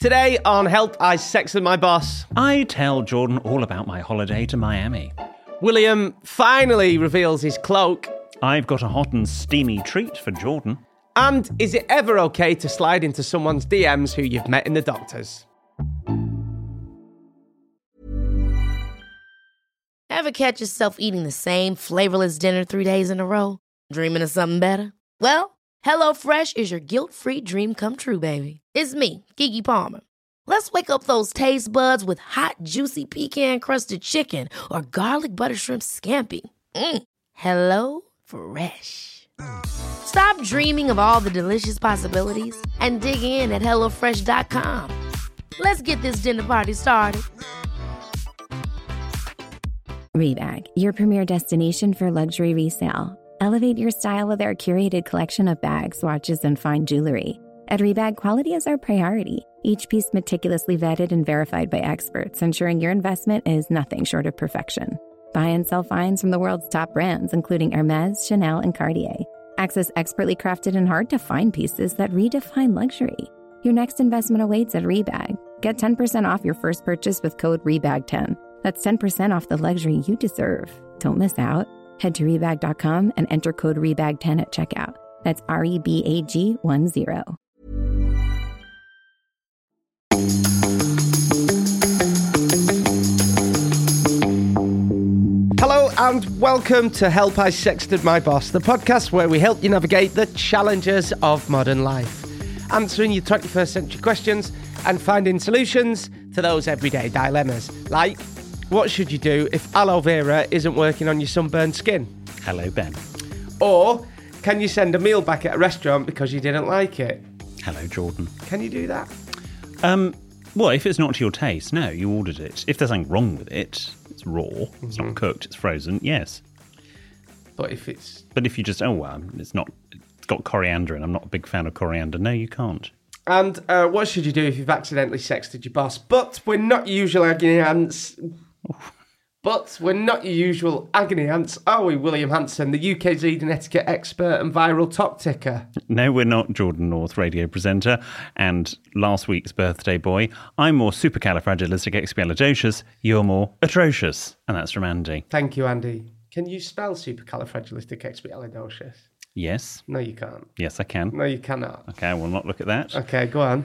Today on Help, I Sexted My Boss. I tell Jordan all about my holiday to Miami. William finally reveals his cloak. I've got a hot and steamy treat for Jordan. And is it ever okay to slide into someone's DMs who you've met in the doctors? Ever catch yourself eating the same flavorless dinner 3 days in a row? Dreaming of something better? Well, HelloFresh is your guilt-free dream come true, baby. It's me, Keke Palmer. Let's wake up those taste buds with hot, juicy pecan-crusted chicken or garlic butter shrimp scampi. Hello Fresh. Stop dreaming of all the delicious possibilities and dig in at HelloFresh.com. Let's get this dinner party started. Rebag, your premier destination for luxury resale. Elevate your style with our curated collection of bags, watches, and fine jewelry. At Rebag, quality is our priority. Each piece meticulously vetted and verified by experts, ensuring your investment is nothing short of perfection. Buy and sell finds from the world's top brands, including Hermes, Chanel, and Cartier. Access expertly crafted and hard-to-find pieces that redefine luxury. Your next investment awaits at Rebag. Get 10% off your first purchase with code REBAG10. That's 10% off the luxury you deserve. Don't miss out. Head to Rebag.com and enter code REBAG10 at checkout. That's REBAG10. Hello and welcome to Help, I Sexted My Boss, the podcast where we help you navigate the challenges of modern life, answering your 21st century questions and finding solutions to those everyday dilemmas, like what should you do if aloe vera isn't working on your sunburned skin? Hello, Ben. Or can you send a meal back at a restaurant because you didn't like it? Hello, Jordan. Can you do that? Well, if it's not to your taste, no, you ordered it. If there's something wrong with it, it's raw, it's not cooked, it's frozen, yes. But if it's... But if you just, it's got coriander and I'm not a big fan of coriander, no, you can't. And what should you do if you've accidentally sexted your boss? But we're not your usual agony ants. Are we, William Hanson, the UK's leading etiquette expert and viral top ticker? No, we're not Jordan North, radio presenter and last week's birthday boy. I'm more supercalifragilisticexpialidocious, you're more atrocious. And that's from Andy. Thank you, Andy. Can you spell supercalifragilisticexpialidocious? Yes. No, you can't. Yes, I can. No, you cannot. Okay, I will not look at that. Okay, go on.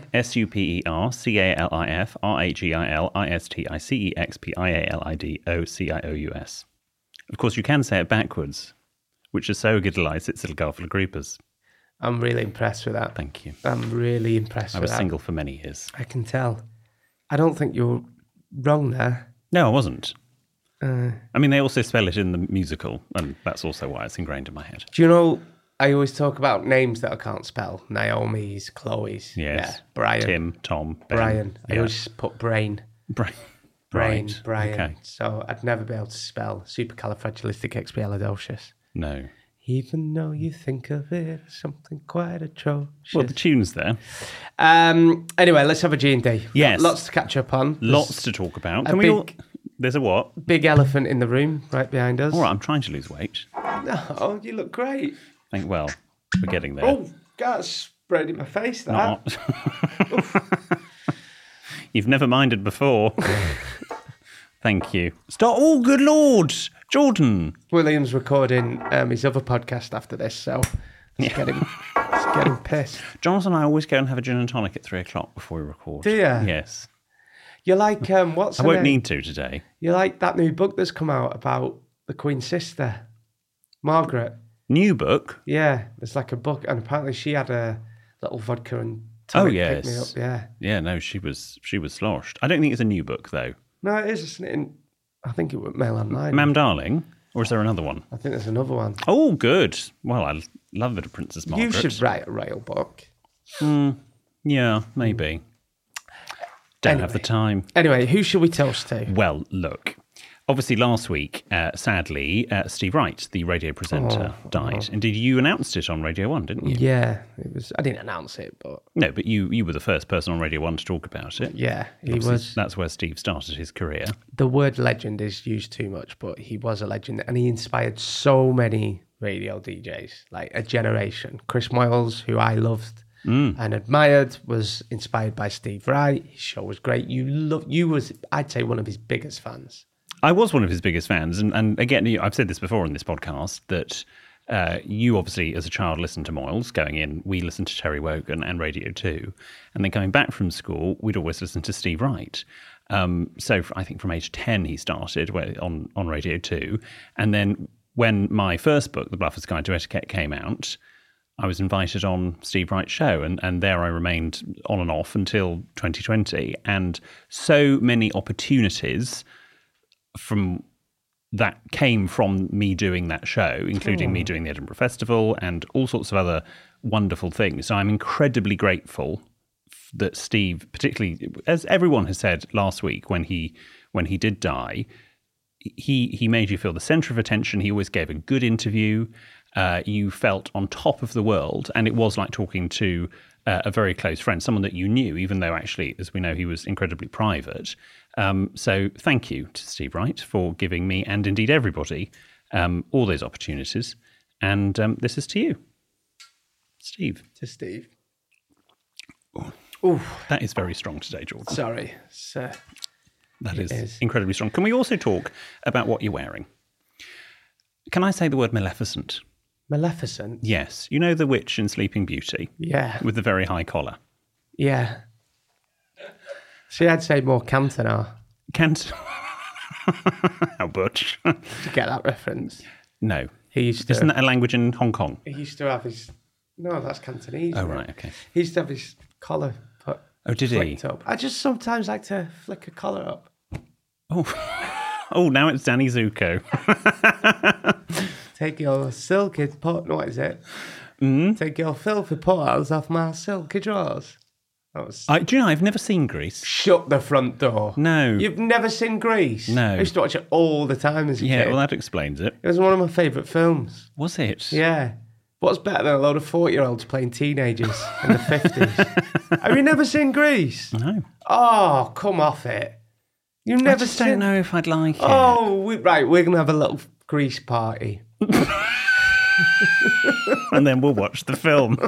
SUPERCALIFRAGILISTICEXPIALIDOCIOUS. Of course, you can say it backwards, which is so giddelice, it's a little garful of creepers. I'm really impressed with that. Thank you. I'm really impressed with that. I was single for many years. I can tell. I don't think you're wrong there. No, I wasn't. I mean, they also spell it in the musical, and that's also why it's ingrained in my head. Do you know, I always talk about names that I can't spell. Naomi's, Chloe's. Yes. Yeah. Brian. Tim, Tom, Ben. Brian. I Yeah. always put brain. Brain. Brain. Right. Brian. Okay. So I'd never be able to spell supercalifragilisticexpialidocious. No. Even though you think of it as something quite atrocious. Well, the tune's there. Anyway, let's have a G&D. Yes. Lots to catch up on. Lots to talk about. a Can we all... big- There's a what? Big elephant in the room right behind us. All right, I'm trying to lose weight. Oh, you look great. Well, we're getting there. Oh, that's sprayed in my face, that. Not. You've never minded before. Thank you. Stop. Oh, good Lord. Jordan. William's recording his other podcast after this, so it's getting pissed. Jonathan and I always go and have a gin and tonic at 3:00 before we record. Do you? Yes. You're like, what's I her won't name? need to today. You're like that new book that's come out about the Queen's sister, Margaret. New book? Yeah, there's like a book, and apparently she had a little vodka and tonic pick me up. Yeah. Yeah, no, she was sloshed. I don't think it's a new book, though. No, it is. I think it was Mail Online. Ma'am Darling? Or is there another one? I think there's another one. Oh, good. Well, I love a bit of Princess Margaret. You should write a rail book. Yeah, maybe. Don't have the time. Anyway, who should we toast to? Well, look. Obviously, last week, sadly, Steve Wright, the radio presenter, died. Indeed, you announced it on Radio 1, didn't you? Yeah, it was. I didn't announce it, but... No, but you were the first person on Radio 1 to talk about it. Yeah, he Obviously, was. That's where Steve started his career. The word legend is used too much, but he was a legend, and he inspired so many radio DJs, like a generation. Chris Moyles, who I loved, and admired, was inspired by Steve Wright. His show was great. You was, I'd say, one of his biggest fans. I was one of his biggest fans. And again, I've said this before on this podcast, that you obviously, as a child, listened to Moyles. Going in, we listened to Terry Wogan and Radio 2. And then coming back from school, we'd always listen to Steve Wright. So I think from age 10 he started on Radio 2. And then when my first book, The Bluffer's Guide to Etiquette, came out, I was invited on Steve Wright's show, and there I remained on and off until 2020. And so many opportunities from that came from me doing that show, including me doing the Edinburgh Festival and all sorts of other wonderful things. So I'm incredibly grateful that Steve, particularly, as everyone has said last week when he did die, he made you feel the centre of attention. He always gave a good interview. You felt on top of the world, and it was like talking to a very close friend, someone that you knew, even though actually, as we know, he was incredibly private. So thank you to Steve Wright for giving me, and indeed everybody, all those opportunities. And this is to you, Steve. To Steve. Ooh, that is very strong today, Jordan. Sorry, sir. That is incredibly strong. Can we also talk about what you're wearing? Can I say the word Maleficent? Maleficent? Yes. You know the witch in Sleeping Beauty? Yeah. With the very high collar? Yeah. See, I'd say more Cantona. How butch. Did you get that reference? No. He used to... Isn't that a language in Hong Kong? He used to have his... No, that's Cantonese. Oh, right, okay. He used to have his collar put... Oh, did he? Up. I just sometimes like to flick a collar up. Oh, now it's Danny Zuko. Take your silky pot... What is it? Take your filthy paws off my silky drawers. Do you know, I've never seen Grease. Shut the front door. No. You've never seen Grease? No. I used to watch it all the time as a kid. Yeah, well, that explains it. It was one of my favourite films. Was it? Yeah. What's better than a load of 40-year-olds playing teenagers in the 50s? Have you never seen Grease? No. Oh, come off it. You've never I just don't know if I'd like it. Oh, we're going to have a little Grease party. And then we'll watch the film.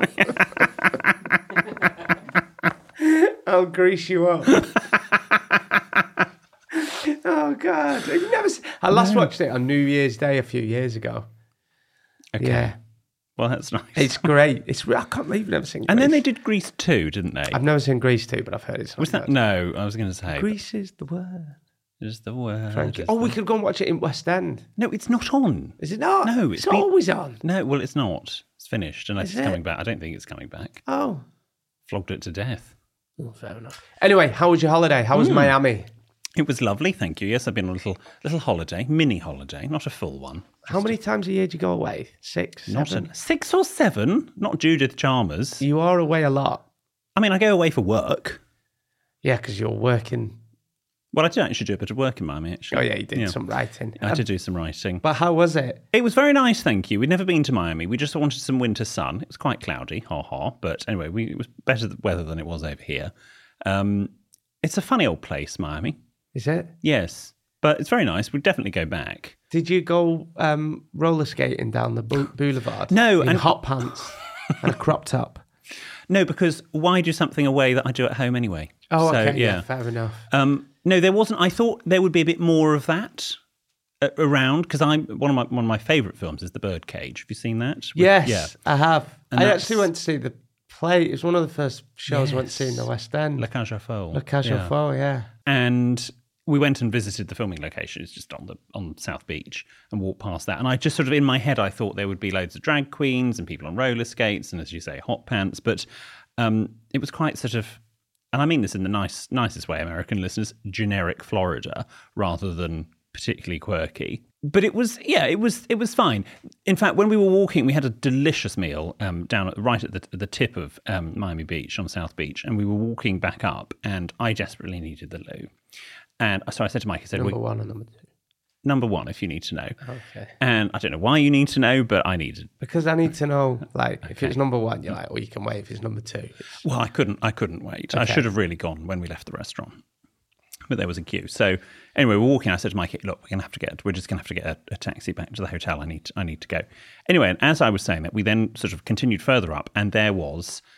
I'll grease you up. Oh, God. You've never seen... I last watched it on New Year's Day a few years ago. Okay. Yeah. Well, that's nice. It's great. I can't believe you've never seen Grease. And then they did Grease 2, didn't they? I've never seen Grease 2, but I've heard it's Was that? No, I was going to say. Grease is the word. Is the word. Frankie. Oh, we could go and watch it in West End. No, it's not on. Is it not? No, it's always on. No, well, it's not. It's finished unless it's coming back. I don't think it's coming back. Oh. Flogged it to death. Oh, fair enough. Anyway, how was your holiday? How was Miami? It was lovely, thank you. Yes, I've been on a little holiday, mini holiday, not a full one. How many times a year do you go away? 6, 7? 6 or 7, not Judith Chalmers. You are away a lot. I mean, I go away for work. Yeah, because you're working. Well, I did actually do a bit of work in Miami, actually. Oh, yeah, you did some writing. I did do some writing. But how was it? It was very nice, thank you. We'd never been to Miami. We just wanted some winter sun. It was quite cloudy, ha. But anyway, it was better weather than it was over here. It's a funny old place, Miami. Is it? Yes, but it's very nice. We'd definitely go back. Did you go roller skating down the boulevard? No. In hot pants and a crop top? No, because why do something away that I do at home anyway? Oh, so, okay, yeah, fair enough. No, there wasn't. I thought there would be a bit more of that around, because one of my favourite films is The Birdcage. Have you seen that? Yes, I have. And I actually went to see the play. It was one of the first shows I went to see in the West End. La Cage aux Folles. La Cage aux Folles, yeah. And we went and visited the filming location. It's just on South Beach, and walked past that. And I just sort of, in my head, I thought there would be loads of drag queens and people on roller skates and, as you say, hot pants. But it was quite sort of, and I mean this in the nicest way, American listeners, generic Florida rather than particularly quirky. But it was fine. In fact, when we were walking, we had a delicious meal down right at the tip of Miami Beach on South Beach, and we were walking back up, and I desperately needed the loo. And so I said to Mike, I said, number 1 or number 2? Number 1, if you need to know. Okay. And I don't know why you need to know, but I needed. Because I need to know, like, if it's number 1, you're like, oh, you can wait. If it's number 2. Well, I couldn't wait. Okay. I should have really gone when we left the restaurant. But there was a queue. So anyway, we're walking. I said to Mike, look, we're just going to have to get a taxi back to the hotel. I need to go. Anyway, and as I was saying that, we then sort of continued further up, and there was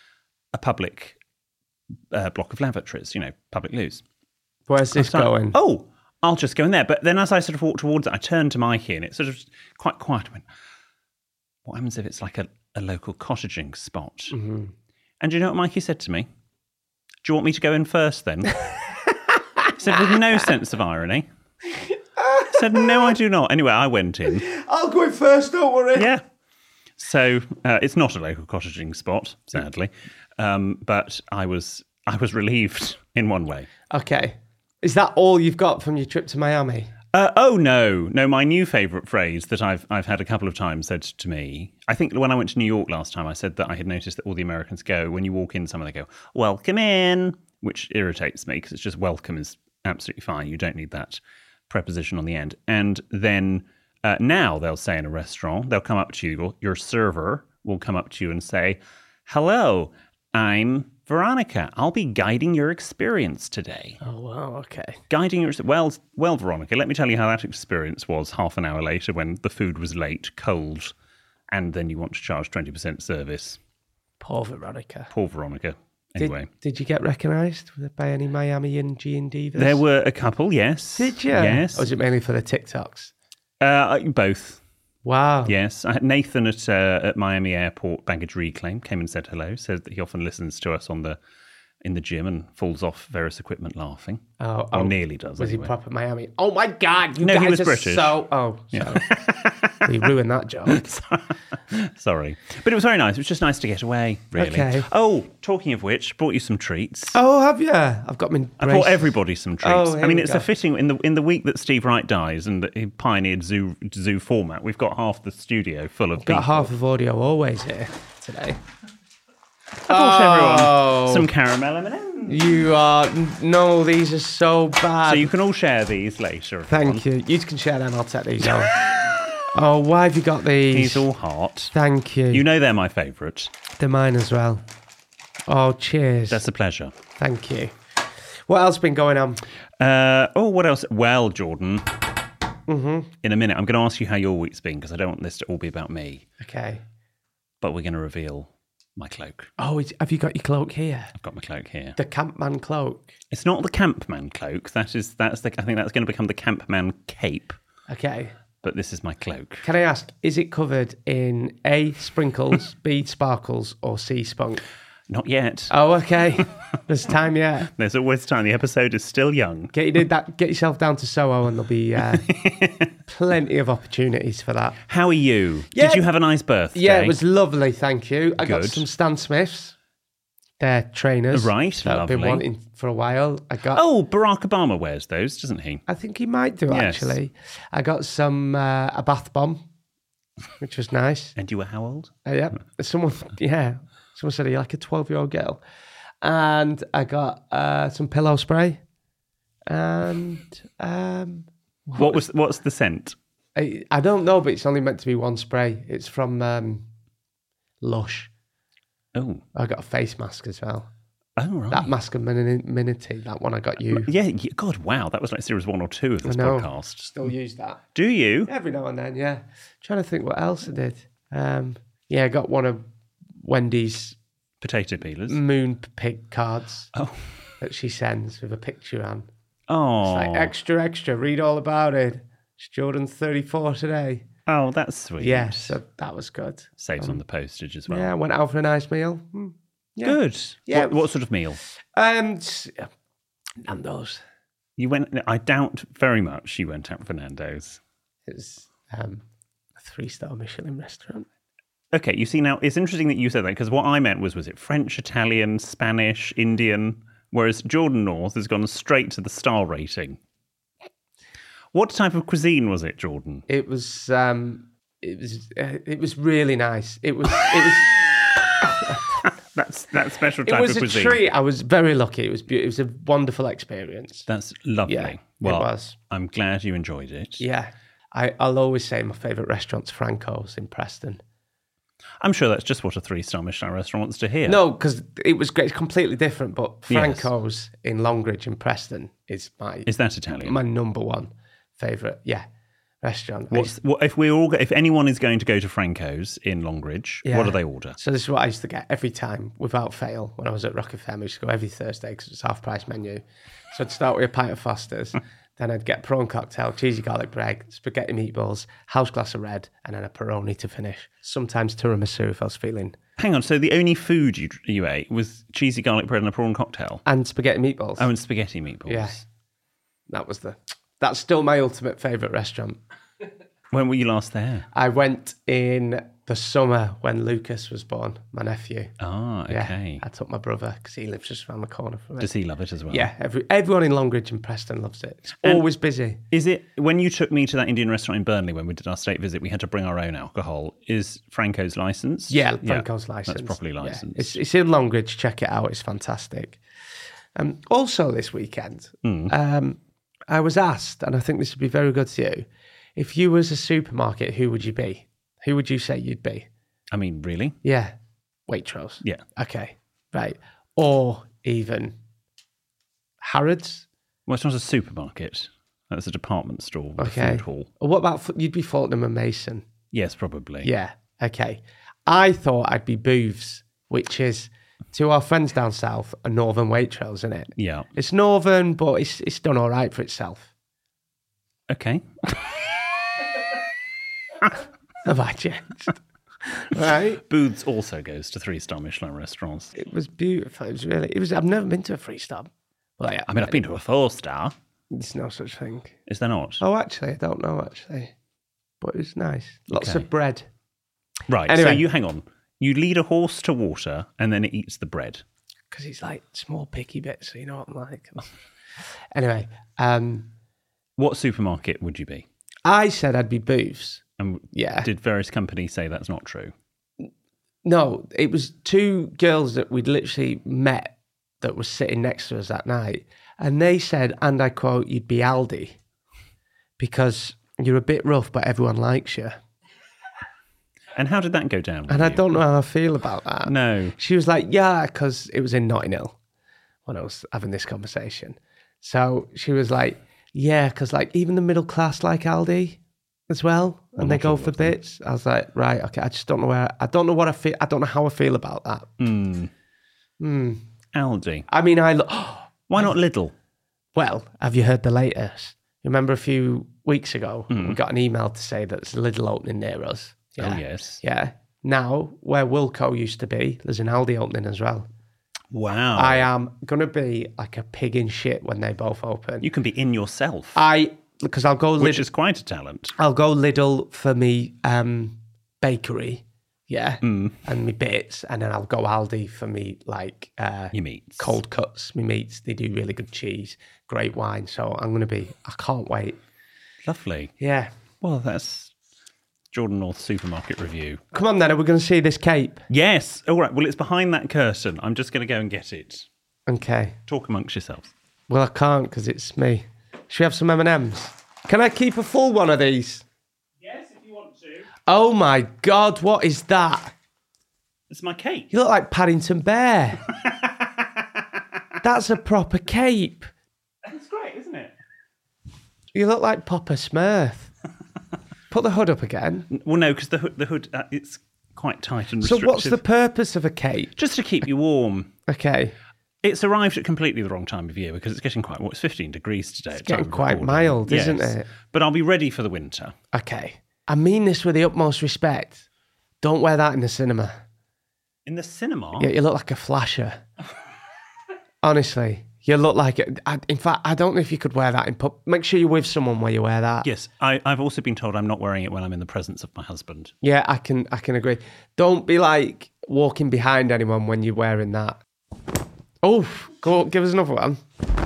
a public block of lavatories, public loos. Where's this going? Oh, I'll just go in there. But then as I sort of walked towards it, I turned to Mikey and it's sort of quite quiet. I went, what happens if it's like a local cottaging spot? Mm-hmm. And do you know what Mikey said to me? Do you want me to go in first then? He said with no sense of irony. I said, no, I do not. Anyway, I went in. I'll go in first, don't worry. Yeah. So it's not a local cottaging spot, sadly. But I was relieved in one way. Okay. Is that all you've got from your trip to Miami? Oh, no. My new favourite phrase that I've had a couple of times said to me, I think when I went to New York last time, I said that I had noticed that all the Americans go, when you walk in somewhere, they go, welcome in, which irritates me because it's just welcome is absolutely fine. You don't need that preposition on the end. And then now they'll say in a restaurant, they'll come up to you, your server will come up to you and say, hello, I'm Veronica. I'll be guiding your experience today. Oh, wow, okay. Guiding your... Well, Veronica, let me tell you how that experience was half an hour later when the food was late, cold, and then you want to charge 20% service. Poor Veronica. Poor Veronica. Anyway. Did you get recognised by any Miami and G&D? There were a couple, yes. Did you? Yes. Or was it mainly for the TikToks? Both. Wow. Yes. I had Nathan at Miami Airport Baggage Reclaim came and said hello, said that he often listens to us in the gym and falls off various equipment laughing. Or nearly does. Was anyway. he proper Miami? Oh my God. No, guys he was are British. Sorry. Well, you ruined that joke. Sorry. But it was very nice. It was just nice to get away, really. Okay. Oh, talking of which, brought you some treats. Oh, have you? I've got my I brought everybody some treats. Oh, I mean, it's go. a fitting in the week that Steve Wright dies and that he pioneered zoo format. We've got half the studio full of people. Got half of Audio Always here today. I brought everyone some caramel M&Ms. You are... No, these are so bad. So you can all share these later. Thank you. You can share them. I'll take these out. Oh, why have you got these? These all heart. Thank you. You know they're my favourite. They're mine as well. Oh, cheers. That's a pleasure. Thank you. What else been going on? What else? Well, Jordan, in a minute, I'm going to ask you how your week's been because I don't want this to all be about me. Okay. But we're going to reveal my cloak. Oh, have you got your cloak here? I've got my cloak here. The Campman cloak. It's not the Campman cloak. I think that's going to become the Campman cape. Okay. But this is my cloak. Can I ask, is it covered in A, sprinkles, B, sparkles, or C, spunk? Not yet. Oh, okay. There's time yet. There's always time. The episode is still young. Get yourself down to Soho and there'll be plenty of opportunities for that. How are you? Yeah. Did you have a nice birthday? Yeah, it was lovely, thank you. I got Good. some Stan Smiths. They're trainers. Right, that I've been lovely. wanting for a while. Oh, Barack Obama wears those, doesn't he? I think he might do, Yes. actually. I got some, a bath bomb, which was nice. And you were how old? Yeah. Someone said, are you like a 12-year-old girl? And I got some pillow spray. And What's the scent? I don't know, but it's only meant to be one spray. It's from Lush. Oh. I got a face mask as well. Oh, right. That masculinity, that one I got you. Yeah, God, wow. That was like series 1 or 2 of this podcast. Still use that. Do you? Every now and then, yeah. Trying to think what else I did. I got one of Wendy's Potato peelers. moon pig cards Oh. that she sends with a picture on. Oh. It's like extra, read all about it. It's Jordan's 34 today. Oh, that's sweet. Yeah, so that was good. Saves on the postage as well. Yeah, I went out for a nice meal. Yeah. Good. Yeah. What sort of meal? Nando's. You went. I doubt very much you went out for Nando's. It was a 3-star Michelin restaurant. Okay, you see now, it's interesting that you said that because what I meant was it French, Italian, Spanish, Indian? Whereas Jordan North has gone straight to the star rating. What type of cuisine was it, Jordan? It was really nice. It was That's that special type it was of cuisine. a treat. I was very lucky. It was beautiful. It was a wonderful experience. That's lovely. Yeah, well, it was. I'm glad you enjoyed it. Yeah, I'll always say my favourite restaurant's Franco's in Preston. I'm sure that's just what a 3-star Michelin restaurant wants to hear. No, because it was great. It's completely different. But Yes. Franco's in Longridge in Preston is Is that Italian? my number one favourite. Yeah, restaurant. If anyone is going to go to Franco's in Longridge, Yeah. what do they order? So this is what I used to get every time, without fail, when I was at Rock FM. I used to go every Thursday because it's half-price menu. So I'd start with a pint of Foster's, then I'd get prawn cocktail, cheesy garlic bread, spaghetti meatballs, house glass of red, and then a Peroni to finish. Sometimes tiramisu if I was feeling... Hang on, so the only food you ate was cheesy garlic bread and a prawn cocktail? And spaghetti meatballs. Oh, and spaghetti meatballs. Yeah. That's still my ultimate favourite restaurant. When were you last there? I went in the summer when Lucas was born, my nephew. Ah, okay. Yeah, I took my brother because he lives just around the corner from it. Does he love it as well? Yeah, everyone in Longridge and Preston loves it. It's always busy. Is it, when you took me to that Indian restaurant in Burnley when we did our state visit, we had to bring our own alcohol. Is Franco's licensed? Yeah, Franco's licensed. That's properly licensed. Yeah. It's in Longridge. Check it out. It's fantastic. Also this weekend, I was asked, and I think this would be very good to you, if you was a supermarket, who would you be? Who would you say you'd be? I mean, really? Yeah. Waitrose. Yeah. Okay. Right. Or even Harrods. Well, it's not a supermarket. That's a department store with a Okay. food hall. Or what about, you'd be Fortnum and Mason? Yes, probably. Yeah. Okay. I thought I'd be Booths, which is, to our friends down south, a northern Waitrose, isn't it? Yeah. It's northern, but it's done all right for itself. Okay. Have I changed? Right. Booths also goes to 3-star Michelin restaurants. It was beautiful. I've never been to a 3-star. Well, yeah, I mean, I've been to a 4-star. There's no such thing. Is there not? Oh, actually, I don't know, actually. But it was nice. Lots Okay. of bread. Right. Anyway. So you hang on. You lead a horse to water and then it eats the bread. Because it's like small picky bits, so you know what I'm like. Anyway, What supermarket would you be? I said I'd be Booths. And Yeah. did various companies say that's not true? No, it was two girls that we'd literally met that were sitting next to us that night. And they said, and I quote, you'd be Aldi because you're a bit rough, but everyone likes you. And how did that go down? with And I you? don't know how I feel about that. No. She was like, yeah, because it was in Notting Hill when I was having this conversation. So she was like, yeah, because like even the middle class like Aldi as well, and they not go all for of them. bits. I was like, right, okay, I just don't know I don't know what I feel. I don't know how I feel about that. Aldi. I mean, Why not Lidl? well, have you heard the latest? Remember a few weeks ago, Hmm. we got an email to say that there's a Lidl opening near us. Oh, yes. Yeah. Now, where Wilco used to be, there's an Aldi opening as well. Wow. I am going to be like a pig in shit when they both open. You can be in yourself, Because I'll go which Lidl, is quite a talent. I'll go Lidl for me bakery, yeah, Hmm. and me bits, and then I'll go Aldi for me like Your meats. cold cuts, me meats. They do really good cheese, great wine. So I'm going to be, I can't wait. Lovely. Yeah. Well, that's Jordan North Supermarket Review. Come on then, are we going to see this cape? Yes. All right. Well, it's behind that curtain. I'm just going to go and get it. Okay. Talk amongst yourselves. Well, I can't because it's me. Should we have some M&Ms? Can I keep a full one of these? Yes, if you want to. Oh my God, what is that? It's my cake. You look like Paddington Bear. That's a proper cape. That's great, isn't it? You look like Papa Smurf. Put the hood up again. Well, no, because the hood it's quite tight and So restrictive. what's the purpose of a cape? Just to keep you warm. Okay. It's arrived at completely the wrong time of year because it's getting quite, it's 15 degrees today. It's getting quite mild, isn't it? But I'll be ready for the winter. Okay. I mean this with the utmost respect. Don't wear that in the cinema. In the cinema? Yeah, you look like a flasher. Honestly. You look like it. In fact, I don't know if you could wear that in pub. Make sure you're with someone where you wear that. Yes, I've also been told I'm not wearing it when I'm in the presence of my husband. Yeah, I can agree. Don't be like walking behind anyone when you're wearing that. Oh, go give us another one.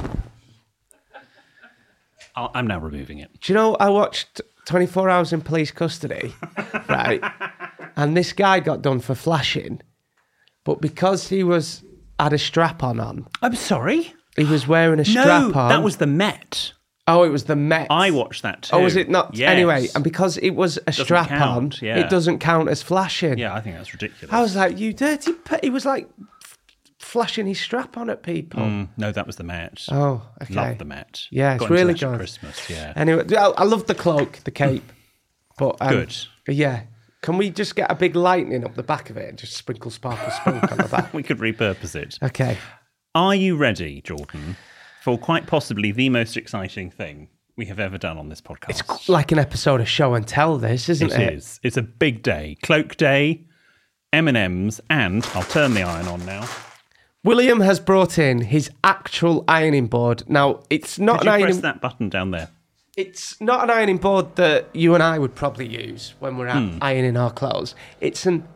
I'm now removing it. Do you know, I watched 24 Hours in Police Custody, right? And this guy got done for flashing, but because he had a strap-on on, I'm sorry? he was wearing a strap-on. No, that was the Met. Oh, it was the Met. I watched that too. Oh, was it not? Yes. Anyway, and because it was a strap-on, count, yeah. it doesn't count as flashing. Yeah, I think that's ridiculous. I was like, you dirty... He was like flashing his strap on at people. No, that was the Met. Oh, okay. Love the Met. Yeah, it's Got into really that at good. Christmas, yeah. Anyway, I love the cloak, the cape. But Good. Yeah. Can we just get a big lightning up the back of it and just sprinkle sparkle spunk on the back? We could repurpose it. Okay. Are you ready, Jordan, for quite possibly the most exciting thing we have ever done on this podcast? It's like an episode of Show and Tell, this, isn't it? It is. It's a big day. Cloak Day, M&Ms, and I'll turn the iron on now. William has brought in his actual ironing board. Now, it's not Could an you press ironing... that button down there? It's not an ironing board that you and I would probably use when we're out ironing our clothes. It's a...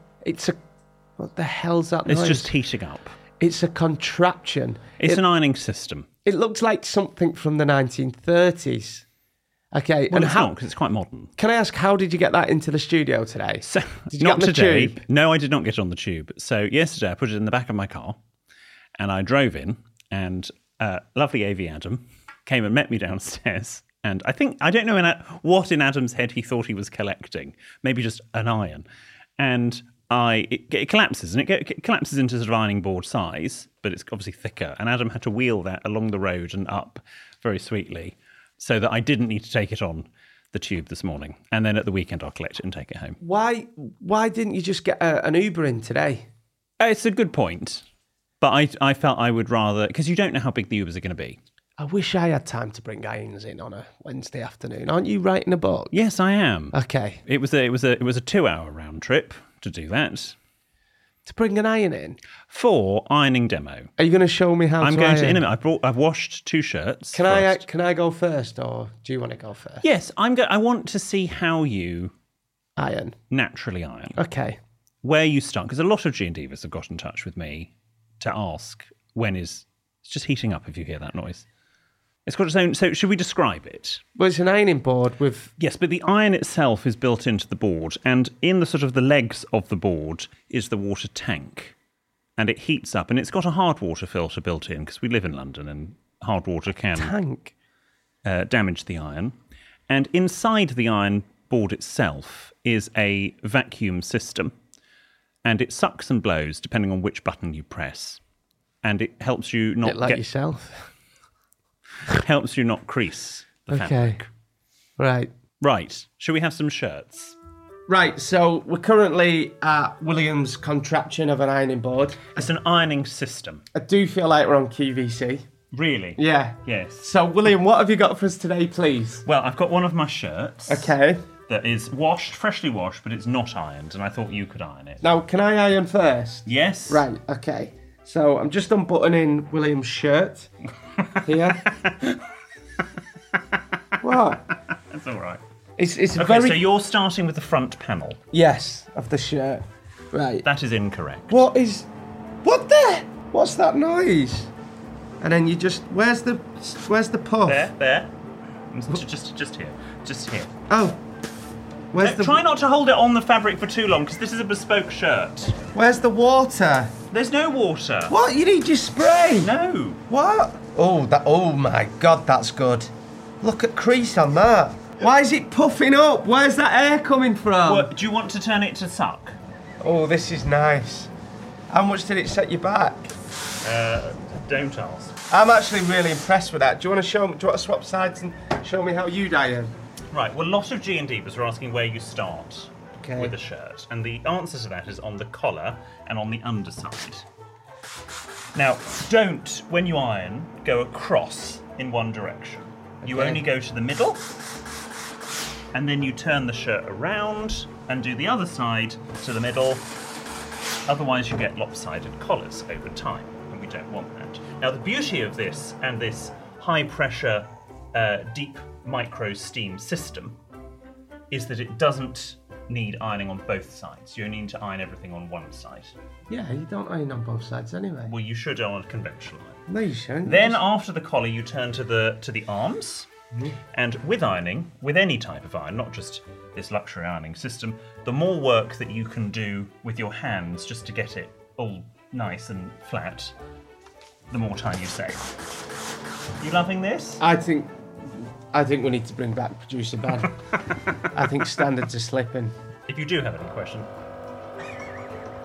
What the hell's that noise? It's just heating up. It's a contraption. It's an ironing system. It looks like something from the 1930s. Okay, Well, it's not, because it's quite modern. Can I ask, how did you get that into the studio today? So, Did you not get on the today. tube? No, I did not get on the tube. So yesterday I put it in the back of my car and I drove in and lovely AV Adam came and met me downstairs. And I don't know what in Adam's head he thought he was collecting. Maybe just an iron. And it collapses, and it collapses into sort of ironing board size, but it's obviously thicker. And Adam had to wheel that along the road and up very sweetly so that I didn't need to take it on the tube this morning. And then at the weekend I'll collect it and take it home. Why didn't you just get an Uber in today? It's a good point. But I felt I would rather, because you don't know how big the Ubers are going to be. I wish I had time to bring irons in on a Wednesday afternoon. Aren't you writing a book? Yes, I am. Okay. It was a 2-hour round trip to do that. To bring an iron in? For ironing demo. Are you going to show me how I'm to going iron? to in a minute. I've washed 2 shirts. Can I go first, or do you want to go first? Yes, I want to see how you Iron. naturally iron. Okay. Where you start, because a lot of G&Divas have got in touch with me to ask it's just heating up if you hear that noise. It's got its own. So should we describe it? Well, it's an ironing board with... Yes, but the iron itself is built into the board, and in the sort of the legs of the board is the water tank, and it heats up, and it's got a hard water filter built in because we live in London, and hard water can tank. Damage the iron. And inside the iron board itself is a vacuum system, and it sucks and blows depending on which button you press, and it helps you not yourself. helps you not crease the fabric. Right. Right. Shall we have some shirts? Right, so we're currently at William's contraption of an ironing board. It's an ironing system. I do feel like we're on QVC. Really? Yeah. Yes. So, William, what have you got for us today, please? Well, I've got one of my shirts. Okay. That is freshly washed, but it's not ironed, and I thought you could iron it. Now, can I iron first? Yes. Right, okay. So, I'm just unbuttoning William's shirt here. What? That's all right. It's Okay, very... so you're starting with the front panel. Yes, of the shirt. Right. That is incorrect. What the? What's that noise? And then you just... Where's the puff? There. Just here. Just here. Oh. Try not to hold it on the fabric for too long, because this is a bespoke shirt. Where's the water? There's no water. What? You need your spray? No. What? Oh my God, that's good. Look at crease on that. Why is it puffing up? Where's that air coming from? What, do you want to turn it to suck? Oh, this is nice. How much did it set you back? Don't ask. I'm actually really impressed with that. Do you want to swap sides and show me how you'd iron? Right, well, a lot of G&Divas are asking where you start Okay. with a shirt, and the answer to that is on the collar and on the underside. Now, don't, when you iron, go across in one direction. You Okay. only go to the middle, and then you turn the shirt around and do the other side to the middle. Otherwise, you get lopsided collars over time, and we don't want that. Now, the beauty of this and this high-pressure, deep micro steam system is that it doesn't need ironing on both sides. You only need to iron everything on one side. Yeah, you don't iron on both sides anyway. Well, you should on a conventional iron. No, you shouldn't. Then after the collar, you turn to the arms, and with ironing, with any type of iron, not just this luxury ironing system, the more work that you can do with your hands just to get it all nice and flat, the more time you save. You loving this? I think we need to bring back Producer Ben. I think standards are slipping. If you do have any question,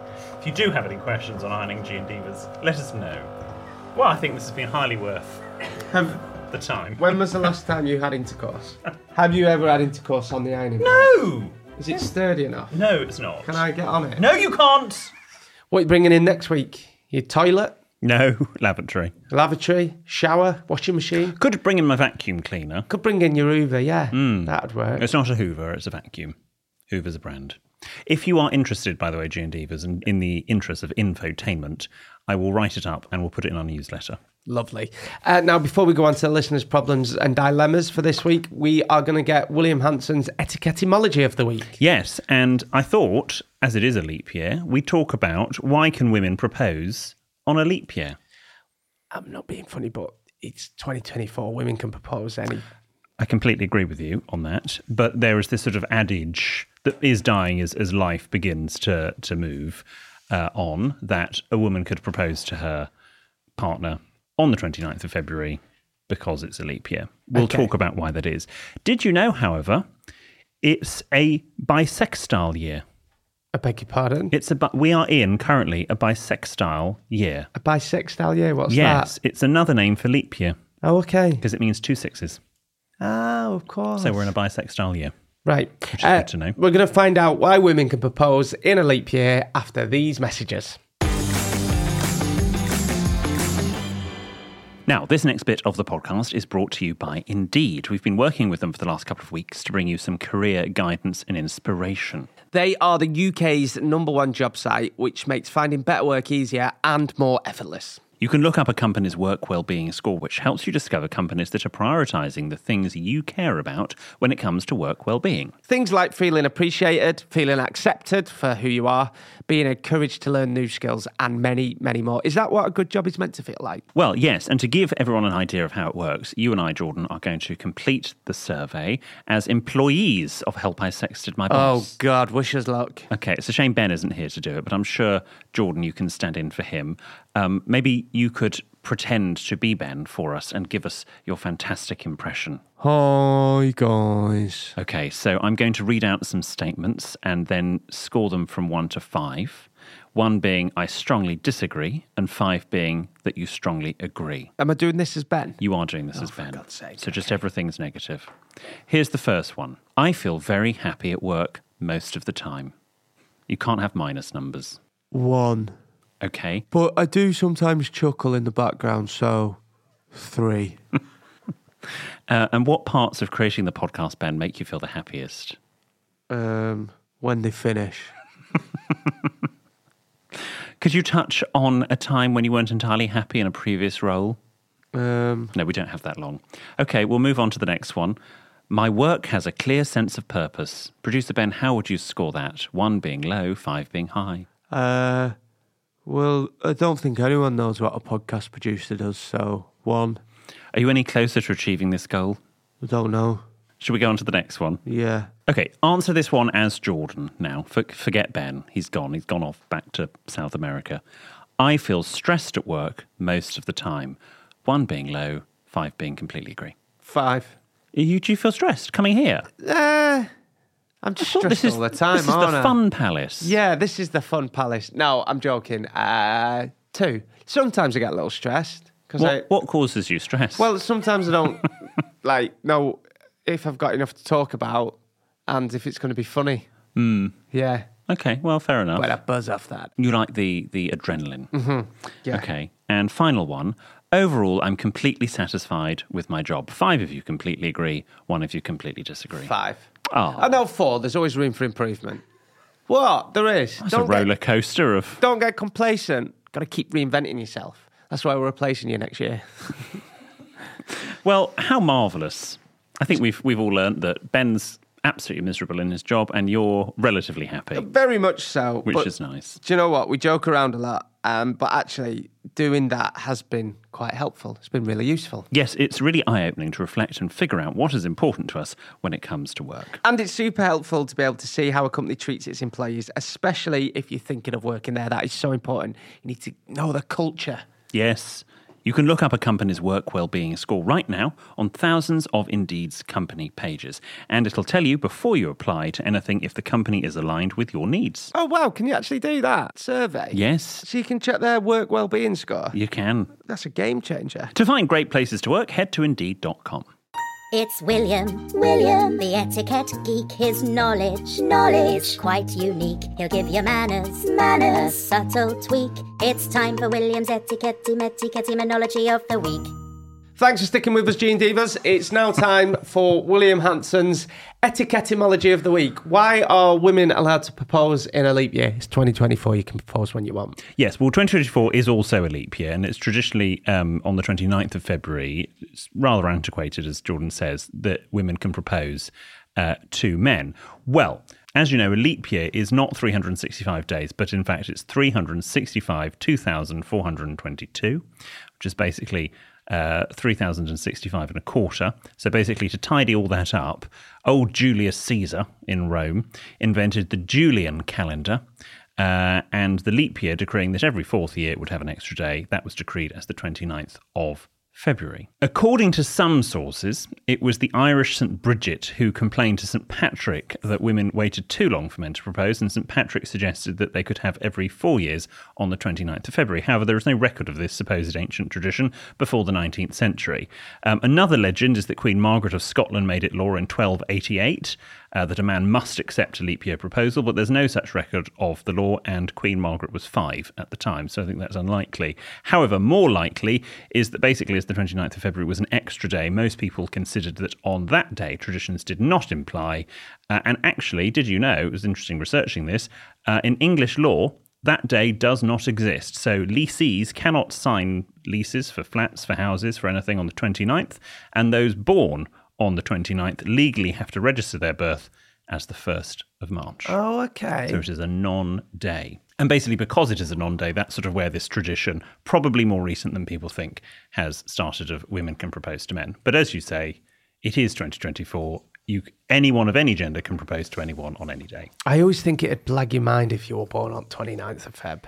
If you do have any questions on ironing G&Divas, let us know. Well, I think this has been highly worth the time. When was the last time you had intercourse? Have you ever had intercourse on the ironing board? No! Is it sturdy enough? No, it's not. Can I get on it? No, you can't! What are you bringing in next week? Your toilet? No, lavatory. Lavatory? Shower? Washing machine? Could bring in my vacuum cleaner. Could bring in your Hoover, yeah. That'd work. It's not a Hoover, it's a vacuum. Hoover's a brand. If you are interested, by the way, G&Divas, and in the interest of infotainment, I will write it up and we'll put it in our newsletter. Lovely. Now, before we go on to the listeners' problems and dilemmas for this week, we are going to get William Hanson's etiquettemology of the week. Yes, and I thought, as it is a leap year, we talk about why can women propose on a leap year. I'm not being funny, but it's 2024. Women can propose any. I completely agree with you on that, but there is this sort of adage that is dying as life begins to move on, that a woman could propose to her partner on the 29th of February because it's a leap year. We'll talk about why that is. Did you know, however, it's a bisextile year? I beg your pardon? We are in currently a bisextile year. A bisextile year? What's that? Yes, it's another name for leap year. Oh, okay. Because it means 2 6s. Oh, of course. So we're in a bisextile year. Right. Which is good to know. We're going to find out why women can propose in a leap year after these messages. Now, this next bit of the podcast is brought to you by Indeed. We've been working with them for the last couple of weeks to bring you some career guidance and inspiration. They are the UK's #1 job site, which makes finding better work easier and more effortless. You can look up a company's work well-being score, which helps you discover companies that are prioritising the things you care about when it comes to work well-being. Things like feeling appreciated, feeling accepted for who you are, being encouraged to learn new skills, and many, many more. Is that what a good job is meant to feel like? Well, yes, and to give everyone an idea of how it works, you and I, Jordan, are going to complete the survey as employees of Help I Sexted My Boss. Oh, God, wish us luck. Okay, it's a shame Ben isn't here to do it, but I'm sure, Jordan, you can stand in for him. Maybe you could pretend to be Ben for us and give us your fantastic impression. Hi, guys. Okay, so I'm going to read out some statements and then score them from 1 to 5. 1 being I strongly disagree, and 5 being that you strongly agree. Am I doing this as Ben? You are doing this as Ben. For God's sake. So just everything's negative. Here's the first one. I feel very happy at work most of the time. You can't have minus numbers. 1. Okay. But I do sometimes chuckle in the background, so 3. And what parts of creating the podcast, Ben, make you feel the happiest? When they finish. Could you touch on a time when you weren't entirely happy in a previous role? No, we don't have that long. Okay, we'll move on to the next one. My work has a clear sense of purpose. Producer Ben, how would you score that? 1 being low, 5 being high. Well, I don't think anyone knows what a podcast producer does, so 1. Are you any closer to achieving this goal? I don't know. Should we go on to the next one? Yeah. Okay, answer this one as Jordan now. Forget Ben. He's gone. He's gone off back to South America. I feel stressed at work most of the time. 1 being low, 5 being completely agree. 5. Do you feel stressed coming here? I'm just stressed all the time, This is the fun palace. Yeah, this is the fun palace. No, I'm joking. 2. Sometimes I get a little stressed. What causes you stress? Well, sometimes I don't know if I've got enough to talk about and if it's going to be funny. Yeah. Okay, well, fair enough. But I buzz off that. You like the adrenaline. Mm-hmm. Yeah. Okay, and final one. Overall, I'm completely satisfied with my job. 5 of you completely agree. 1 of you completely disagree. 5. Oh. I know 4. There's always room for improvement. What? There is. That's a roller coaster of... Don't get complacent. Got to keep reinventing yourself. That's why we're replacing you next year. Well, how marvellous. I think we've all learnt that Ben's absolutely miserable in his job and you're relatively happy. Very much so. Which is nice. Do you know what? We joke around a lot, but actually doing that has been quite helpful. It's been really useful. Yes, it's really eye-opening to reflect and figure out what is important to us when it comes to work. And it's super helpful to be able to see how a company treats its employees, especially if you're thinking of working there. That is so important. You need to know the culture. Yes. You can look up a company's work well-being score right now on thousands of Indeed's company pages, and it'll tell you before you apply to anything if the company is aligned with your needs. Oh, wow. Can you actually do that? Survey? Yes, So you can check their work well-being score? you can. That's a game changer. To find great places to work, head to Indeed.com. It's William, the etiquette geek. His knowledge, quite unique. He'll give you manners, a subtle tweak. It's time for William's etymology of the week. Thanks for sticking with us, Gene Divas. It's now time for William Hanson's Etiquettemology of the Week. Why are women allowed to propose in a leap year? It's 2024. You can propose when you want. Yes, well, 2024 is also a leap year, and it's traditionally on the 29th of February. It's rather antiquated, as Jordan says, that women can propose to men. Well, as you know, a leap year is not 365 days, but in fact it's 365,422, which is basically 3,065 and a quarter. So basically, to tidy all that up, old Julius Caesar in Rome invented the Julian calendar, and the leap year, decreeing that every fourth year it would have an extra day, that was decreed as the 29th of February. According to some sources, it was the Irish St. Bridget who complained to St. Patrick that women waited too long for men to propose, and St. Patrick suggested that they could have every 4 years on the 29th of February. However, there is no record of this supposed ancient tradition before the 19th century. Another legend is that Queen Margaret of Scotland made it law in 1288 that a man must accept a leap year proposal, but there's no such record of the law, and Queen Margaret was 5 at the time, so I think that's unlikely. However, more likely is that basically as the 29th of February was an extra day, most people considered that on that day traditions did not imply, and actually, did you know, it was interesting researching this, in English law, that day does not exist. So leasees cannot sign leases for flats, for houses, for anything on the 29th, and those born on the 29th legally have to register their birth as the 1st of March. Oh, okay. So it is a non-day. And basically, because it is a non-day, that's sort of where this tradition, probably more recent than people think, has started of women can propose to men. But as you say, it is 2024. Anyone of any gender can propose to anyone on any day. I always think it'd blag your mind if you were born on 29th of Feb.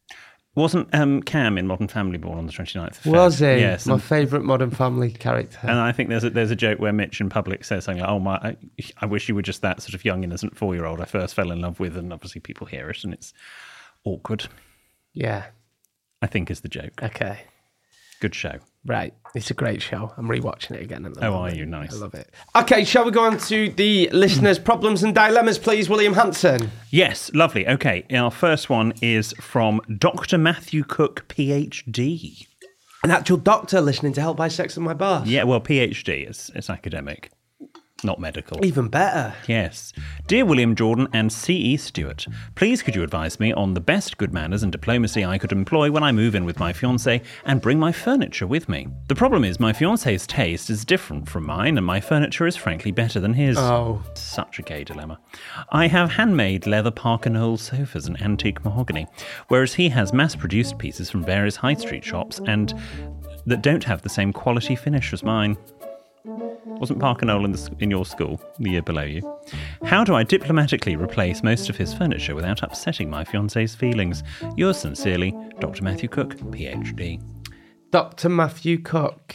Wasn't Cam in Modern Family born on the 29th of Feb? Was he? Yes. My favourite Modern Family character. And I think there's a joke where Mitch in public says something like, I wish you were just that sort of young, innocent 4-year-old I first fell in love with, and obviously people hear it and it's awkward. Yeah. I think is the joke. Okay. Good show. Right. It's a great show. I'm rewatching it again. At the moment. Are you? Nice. I love it. Okay, shall we go on to the listeners' problems and dilemmas, please, William Hanson? Yes, lovely. Okay, our first one is from Dr. Matthew Cook, PhD. An actual doctor listening to Help by Sex and My Boss. Yeah, well, PhD, it's academic, not medical. Even better. Yes. Dear William Jordan and C.E. Stewart, please could you advise me on the best good manners and diplomacy I could employ when I move in with my fiancé and bring my furniture with me? The problem is my fiancé's taste is different from mine and my furniture is frankly better than his. Oh. Such a gay dilemma. I have handmade leather Parker Knowles sofas and antique mahogany, whereas he has mass-produced pieces from various high street shops and that don't have the same quality finish as mine. Wasn't Parker Knoll in your school, the year below you? How do I diplomatically replace most of his furniture without upsetting my fiancé's feelings? Yours sincerely, Dr. Matthew Cook, PhD. Dr. Matthew Cook.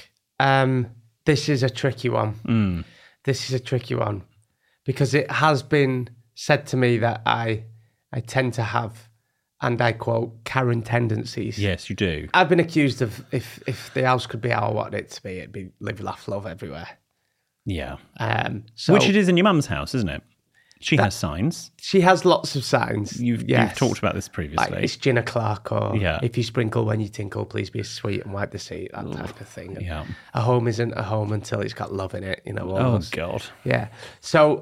This is a tricky one. This is a tricky one because it has been said to me that I tend to have, and I quote, Karen tendencies. Yes, you do. I've been accused of if the house could be how I wanted it to be, it'd be live, laugh, love everywhere. Yeah. So which it is in your mum's house, isn't it? She has signs. She has lots of signs. You've talked about this previously. Like it's Gina Clark or Yeah. if you sprinkle when you tinkle, please be sweet and wipe the seat, that type of thing. Yeah. A home isn't a home until it's got love in it, you know. Oh, God. Yeah. So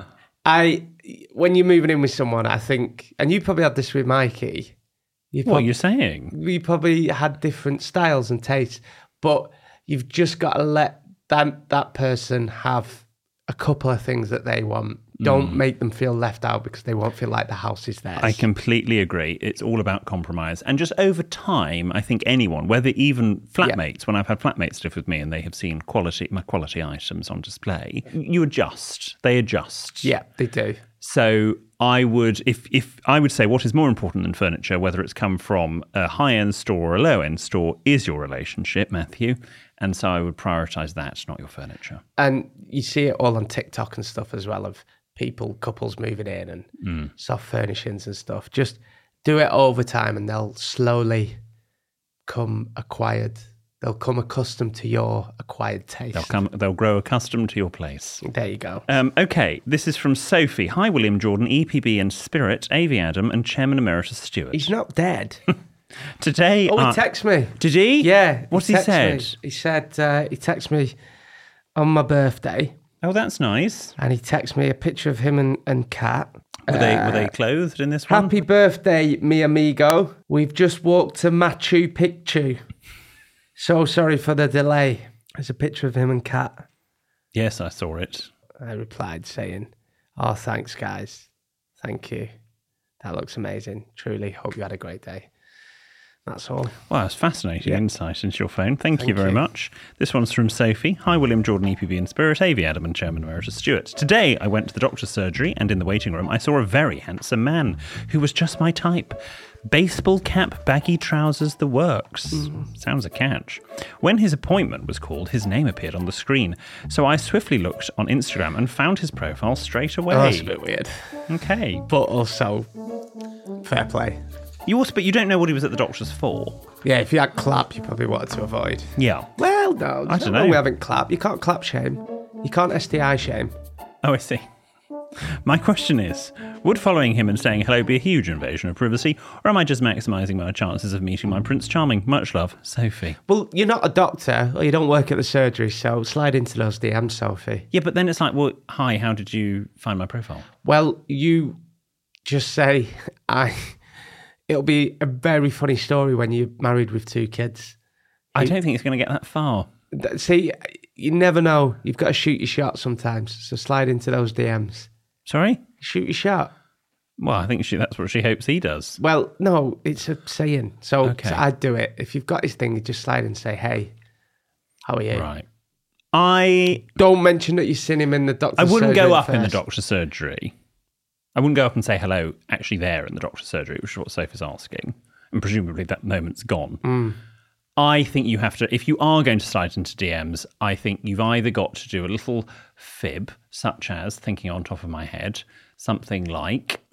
when you're moving in with someone, I think, and you probably had this with Mikey. What are you saying? We probably had different styles and tastes, but you've just got to let that person have a couple of things that they want. Don't make them feel left out because they won't feel like the house is theirs. I completely agree. It's all about compromise. And just over time, I think anyone, whether even flatmates, when I've had flatmates live with me and they have seen my quality items on display, you adjust. They adjust. Yeah, they do. So I would, if I would say what is more important than furniture, whether it's come from a high-end store or a low-end store, is your relationship, Matthew. And so I would prioritise that, not your furniture. And you see it all on TikTok and stuff as well, of couples moving in and soft furnishings and stuff. Just do it over time and they'll slowly come acquired. They'll come accustomed to your acquired taste. They'll grow accustomed to your place. There you go. Okay, this is from Sophie. Hi, William Jordan, EPB and Spirit, AV Adam and Chairman Emeritus Stewart. He's not dead. Today... Oh, he texted me. Did he? Yeah. What's he said? Me. He said he texted me on my birthday. Oh, that's nice. And he texted me a picture of him and Kat. Were they clothed in this one? Happy birthday, mi amigo. We've just walked to Machu Picchu. So sorry for the delay. There's a picture of him and Kat. Yes, I saw it. I replied saying, oh, thanks, guys. Thank you. That looks amazing. Truly, hope you had a great day. That's all. Well, that's fascinating insight into your phone. Thank you very much. This one's from Sophie. Hi, William Jordan, EPB and Spirit, AV Adam and Chairman Emeritus Stewart. Today, I went to the doctor's surgery and in the waiting room, I saw a very handsome man who was just my type. Baseball cap, baggy trousers, the works. Sounds a catch. When his appointment was called, his name appeared on the screen. So I swiftly looked on Instagram and found his profile straight away. Oh, that's a bit weird. Okay. But also, fair play. But you don't know what he was at the doctor's for. Yeah, if you had clap, you probably wanted to avoid. Yeah. Well, no. I don't know. We haven't clap. You can't clap shame. You can't STI shame. Oh, I see. My question is, would following him and saying hello be a huge invasion of privacy, or am I just maximising my chances of meeting my Prince Charming? Much love, Sophie. Well, you're not a doctor, or you don't work at the surgery, so slide into those DMs, Sophie. Yeah, but then it's like, well, hi, how did you find my profile? Well, you just say, it'll be a very funny story when you're married with 2 kids. I don't think it's going to get that far. See, you never know. You've got to shoot your shot sometimes, so slide into those DMs. Sorry? Shoot your shot. Well, I think that's what she hopes he does. Well, no, it's a saying. So, Okay. so I'd do it. If you've got his thing, you just slide and say, hey, how are you? Right. I Don't mention that you've seen him in the doctor's surgery. wouldn't go up in the first. doctor's surgery. I wouldn't go up and say hello actually there in the doctor's surgery, which is what Sophie's asking. And presumably that moment's gone. I think you have to, if you are going to slide into DMs, I think you've either got to do a little fib, such as, thinking on top of my head, something like,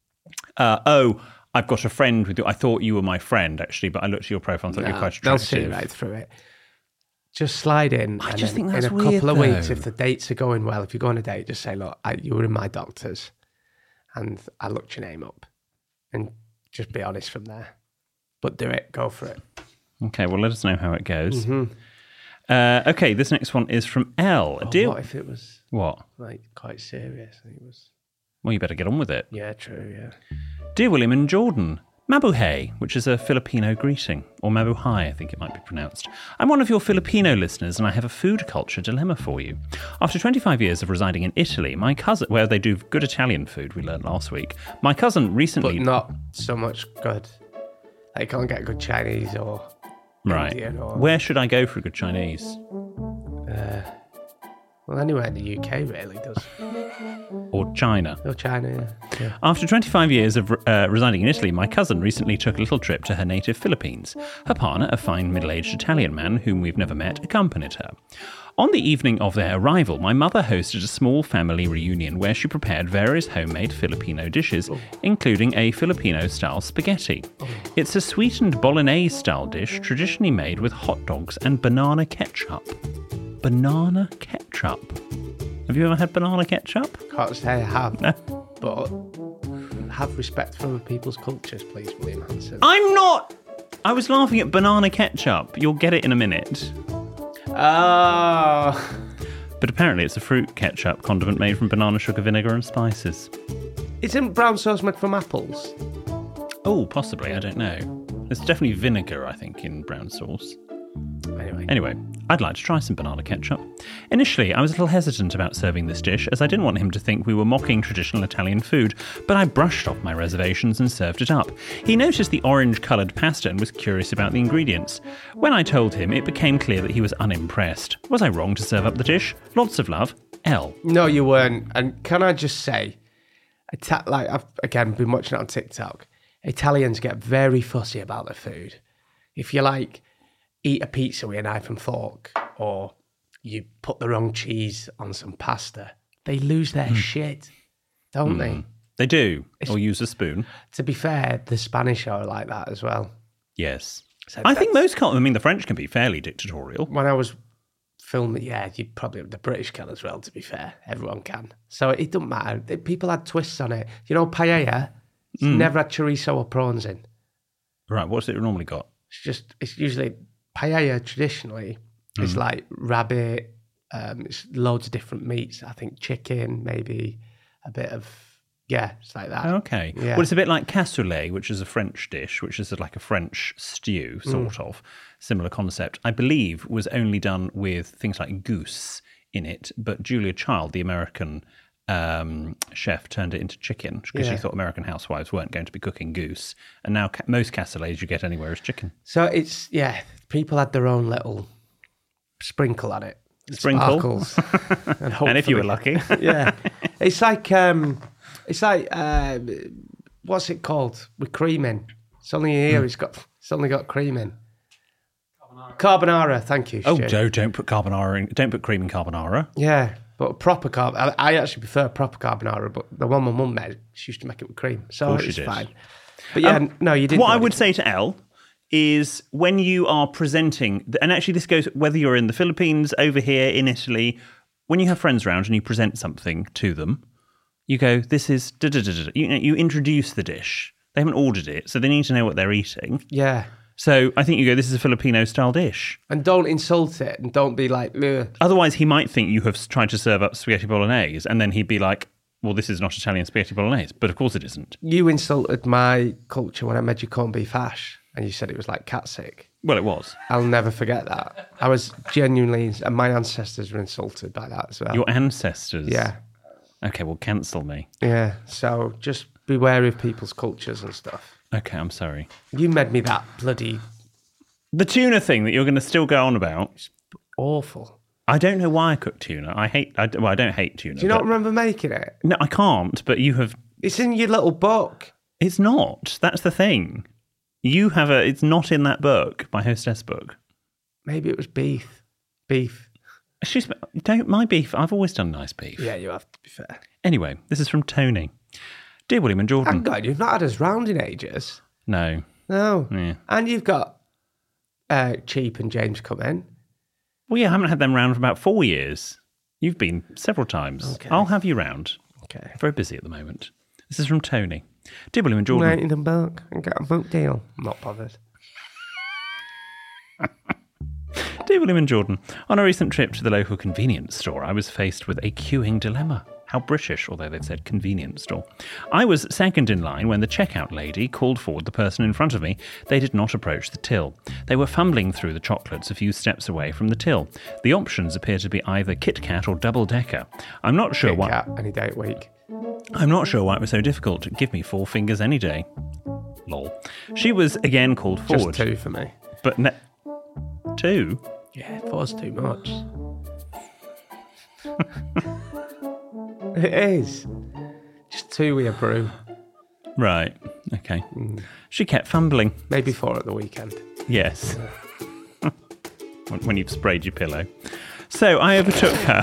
I've got a friend with you. I thought you were my friend, actually, but I looked at your profile and thought you were quite They'll attractive. see right through it. Just slide in. I and just then think that's in a weird, couple of weeks, though. if the dates are going well, if you go on a date, just say, look, you were in my doctor's and I looked your name up. And just be honest from there. But do it. Go for it. Okay, well, let us know how it goes. Okay, this next one is from Elle. What if it was What? like quite serious? I think it was. Well, you better get on with it. Yeah, true, yeah. Dear William and Jordan, Mabuhay, which is a Filipino greeting, or Mabuhay, I think it might be pronounced. I'm one of your Filipino listeners, and I have a food culture dilemma for you. After 25 years of residing in Italy, my cousin, where they do good Italian food, we learned last week, my cousin recently... But not so much good. Like, you can't get good Chinese or Right. Indian or... Where should I go for good Chinese? Well, anywhere in the UK really does. Or China? Or China, yeah. After 25 years of residing in Italy, my cousin recently took a little trip to her native Philippines. Her partner, a fine middle-aged Italian man whom we've never met, accompanied her. On the evening of their arrival, my mother hosted a small family reunion where she prepared various homemade Filipino dishes, including a Filipino-style spaghetti. It's a sweetened bolognese-style dish traditionally made with hot dogs and banana ketchup. Banana ketchup? Have you ever had banana ketchup? Can't say I have, but have respect for other people's cultures, please, William Hanson. I'm not! I was laughing at banana ketchup. You'll get it in a minute. Oh. But apparently it's a fruit ketchup condiment made from banana, sugar, vinegar and spices. Isn't brown sauce made from apples? Oh, possibly. I don't know. There's definitely vinegar, I think, in brown sauce. Anyway, I'd like to try some banana ketchup. Initially, I was a little hesitant about serving this dish as I didn't want him to think we were mocking traditional Italian food, but I brushed off my reservations and served it up. He noticed the orange-coloured pasta and was curious about the ingredients. When I told him, it became clear that he was unimpressed. Was I wrong to serve up the dish? Lots of love, Elle. No, you weren't. And can I just say, like I've again been watching it on TikTok. Italians get very fussy about their food. If you like eat a pizza with a knife and fork, or you put the wrong cheese on some pasta, they lose their shit, don't they? They do, or use a spoon. To be fair, the Spanish are like that as well. Yes. So I think most can't. I mean, the French can be fairly dictatorial. When I was filming, you'd probably, the British can as well, to be fair. Everyone can. So it doesn't matter. People had twists on it. You know, paella, it's never had chorizo or prawns in. Right, what's it normally got? It's usually, paella traditionally is like rabbit, it's loads of different meats. I think chicken, maybe a bit of, it's like that. Okay. Yeah. Well, it's a bit like cassoulet, which is a French dish, which is like a French stew, sort of. Similar concept. I believe was only done with things like goose in it, but Julia Child, the American chef, turned it into chicken because she thought American housewives weren't going to be cooking goose. And now most cassoulets you get anywhere is chicken. So it's, people had their own little sprinkle on it. Sprinkle. Sparkles. And if you were lucky. It's like, what's it called? With cream in. It's only here, it's only got cream in. Carbonara, thank you, Stu. Oh, Joe, don't put carbonara in. Don't put cream in carbonara. Yeah, but proper carbonara. I actually prefer proper carbonara, but the one my mum made, she used to make it with cream, so it's fine. But no, you didn't. What I would say to Elle is when you are presenting, and actually this goes whether you're in the Philippines, over here, in Italy, when you have friends around and you present something to them, you go, this is da-da-da-da. You introduce the dish. They haven't ordered it, so they need to know what they're eating. Yeah. So I think you go, this is a Filipino-style dish. And don't insult it, and don't be like, ugh. Otherwise, he might think you have tried to serve up spaghetti bolognese, and then he'd be like, well, this is not Italian spaghetti bolognese. But of course it isn't. You insulted my culture when I made you corned beef hash, and you said it was like cat sick. Well, it was. I'll never forget that. I was genuinely, and my ancestors were insulted by that as well. Your ancestors? Yeah. Okay, well, cancel me. Yeah, so just be wary of people's cultures and stuff. Okay, I'm sorry. You made me that bloody... The tuna thing that you're going to still go on about. It's awful. I don't know why I cook tuna. I don't hate tuna. Do you not remember making it? No, I can't, but you have... It's in your little book. It's not. That's the thing. You have it's not in that book, my hostess book. Maybe it was beef. Beef. Excuse me, don't my beef. I've always done nice beef. Yeah, you have to be fair. Anyway, this is from Tony. Dear William and Jordan. Thank God, you've not had us round in ages. No. Yeah. And you've got Cheap and James come in. Well, yeah, I haven't had them round for about 4 years. You've been several times. Okay. I'll have you round. Okay. Very busy at the moment. This is from Tony. Dear William and Jordan. Right in the book and get a book deal. I'm not bothered. Dear William and Jordan, on a recent trip to the local convenience store, I was faced with a queuing dilemma. How British, although they'd said convenience store. I was second in line when the checkout lady called forward the person in front of me. They did not approach the till. They were fumbling through the chocolates a few steps away from the till. The options appear to be either Kit Kat or Double Decker. I'm not sure why. Kit Kat any day of the week. I'm not sure why it was so difficult. Give me 4 fingers any day. Lol. She was again called forward. Just 2 for me. But 2? Yeah, 4's too much. It is. Just 2 with a brew. Right. Okay. She kept fumbling. Maybe 4 at the weekend. Yes. When you've sprayed your pillow. So I overtook her.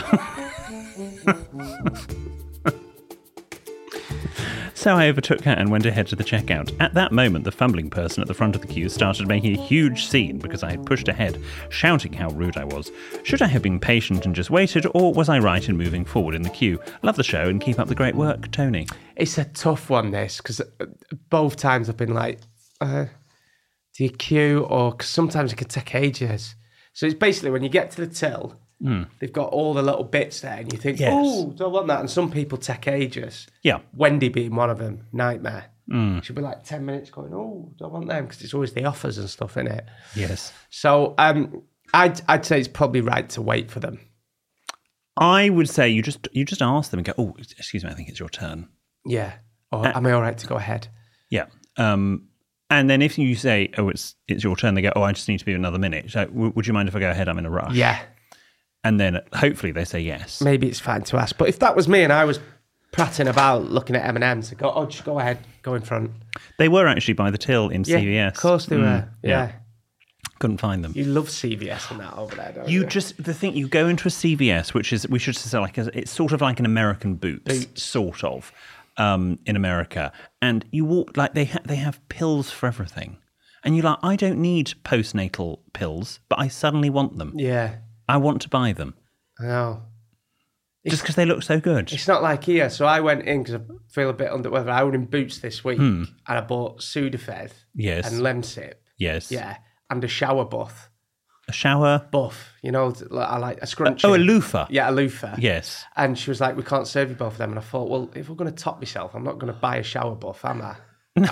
So I overtook her and went ahead to the checkout. At that moment, the fumbling person at the front of the queue started making a huge scene because I had pushed ahead, shouting how rude I was. Should I have been patient and just waited, or was I right in moving forward in the queue? Love the show and keep up the great work, Tony. It's a tough one, this, because both times I've been like, do you queue, or cause sometimes it can take ages. So it's basically when you get to the till, they've got all the little bits there, and you think, oh, do I want that? And some people take ages. Yeah. Wendy being one of them, nightmare. She'll be like 10 minutes going, oh, do I want them? Because it's always the offers and stuff in it. Yes. So I'd say it's probably right to wait for them. I would say you just ask them and go, oh, excuse me, I think it's your turn. Yeah. Or am I all right to go ahead? Yeah. And then if you say, oh, it's your turn, they go, oh, I just need to be another minute. So would you mind if I go ahead? I'm in a rush. Yeah. And then hopefully they say yes. Maybe it's fine to ask. But if that was me and I was prattling about looking at M&Ms. I go, oh, just go ahead, go in front. They were actually by the till in Yeah, CVS. of course they were. Yeah. Couldn't find them. You love CVS and that over there, don't you? You go into a CVS, which is, we should say, it's sort of like an American Boots, sort of, in America. And you walk, like, they have pills for everything. And you're like, I don't need postnatal pills, but I suddenly want them. Yeah. I want to buy them. I know. Just because they look so good. It's not like here. So I went in because I feel a bit under weather. I was in Boots this week and I bought Sudafed Yes. and Lemsip. Yes. Yeah. And a shower buff. A shower? Buff. You know, I like a scrunchie. Oh, a loofah. Yeah, a loofah. Yes. And she was like, we can't serve you both of them. And I thought, well, if we're going to top myself, I'm not going to buy a shower buff, am I?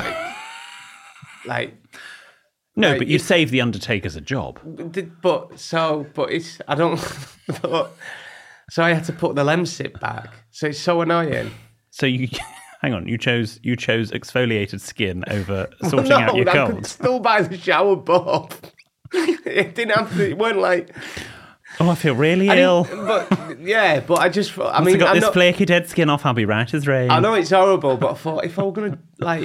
No, but you save the Undertakers a job. But it's, I don't, so I had to put the Lemsip back. So it's so annoying. So you, hang on, you chose exfoliated skin over sorting out your I could cold. still buy the shower buff. It didn't have to, it weren't like. Oh, I feel really ill. But I just thought, I got this flaky dead skin off, I'll be right as rain. I know it's horrible, but I thought if I were going to,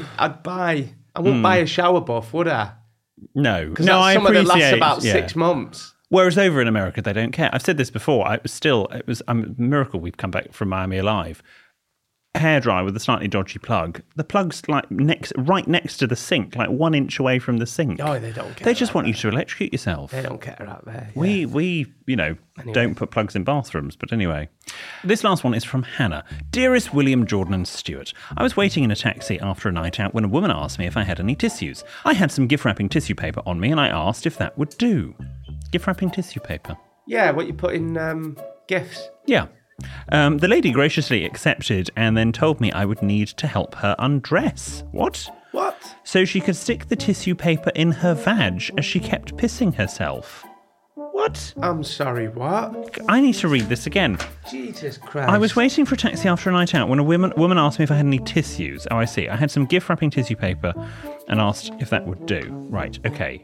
I wouldn't buy a shower buff, would I? No. Because I some of it appreciate lasts about 6 months. Whereas over in America, they don't care. I've said this before. It was a miracle we've come back from Miami alive. Hairdryer with a slightly dodgy plug. The plug's like right next to the sink, like 1 inch away from the sink. Oh, they don't care. They just want you to electrocute yourself. They don't care out there. We don't put plugs in bathrooms. But anyway, this last one is from Hannah. Dearest William, Jordan and Stuart, I was waiting in a taxi after a night out when a woman asked me if I had any tissues. I had some gift wrapping tissue paper on me and I asked if that would do. Gift wrapping tissue paper? Yeah, what you put in gifts. Yeah. The lady graciously accepted and then told me I would need to help her undress. What? So she could stick the tissue paper in her vag as she kept pissing herself. What? I'm sorry, what? I need to read this again. Jesus Christ. I was waiting for a taxi after a night out when a woman asked me if I had any tissues. Oh, I see. I had some gift wrapping tissue paper and asked if that would do. Right, okay.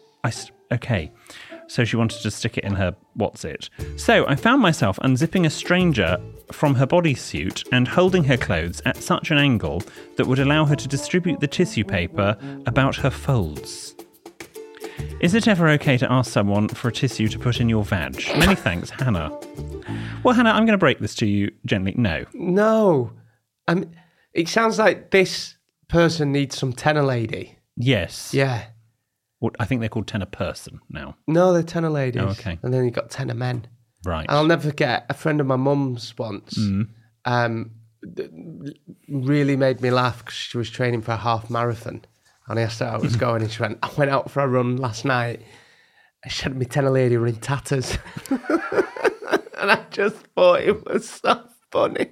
Okay. So she wanted to stick it in her what's-it. So I found myself unzipping a stranger from her bodysuit and holding her clothes at such an angle that would allow her to distribute the tissue paper about her folds. Is it ever okay to ask someone for a tissue to put in your vag? Many thanks, Hannah. Well, Hannah, I'm going to break this to you gently. No. It sounds like this person needs some tenor lady. Yes. Yeah. Well, I think they're called tenor person now. No, they're tenor ladies. Oh, okay. And then you've got tenor men. Right. And I'll never forget, a friend of my mum's once really made me laugh because she was training for a half marathon. And I asked her how it was going and she went, I went out for a run last night. She said, my tenor lady were in tatters. And I just thought it was so funny.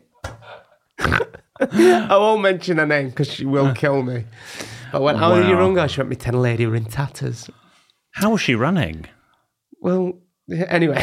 I won't mention her name because she will kill me. But when how are you run, guys? She went, me tenor lady were in tatters. How was she running? Well, anyway.